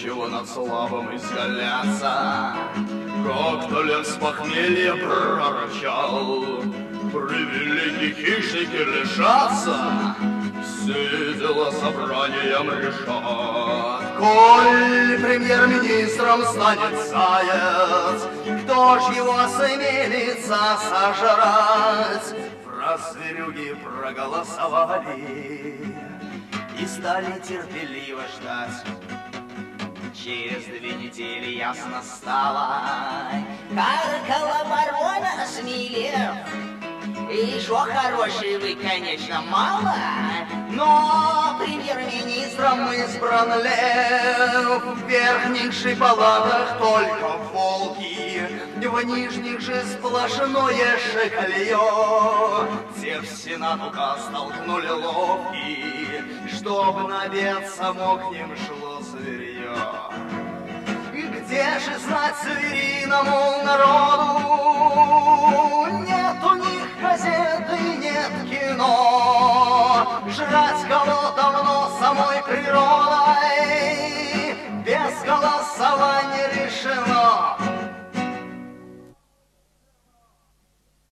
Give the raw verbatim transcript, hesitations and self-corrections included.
нечего над слабым изгаляться. Как-то лев с похмелья прорычал: привилегий хищники лишатся, все дела собранием решат. Коль премьер-министром станет заяц, кто ж его осмелится сожрать? Раз зверюги проголосовали и стали терпеливо ждать. Через две недели ясно стало, каркала ворона смелев. И что хороший вы, конечно, мало, но премьер-министром избран лев. В верхних же палатах только волки, в нижних же сплошное шекалье. Те в сенат указ толкнули ловки, чтоб на обед само к ним шло зверье. Где же знать звериному народу? Нет у них газеты, нет кино. Жрать кого давно самой природой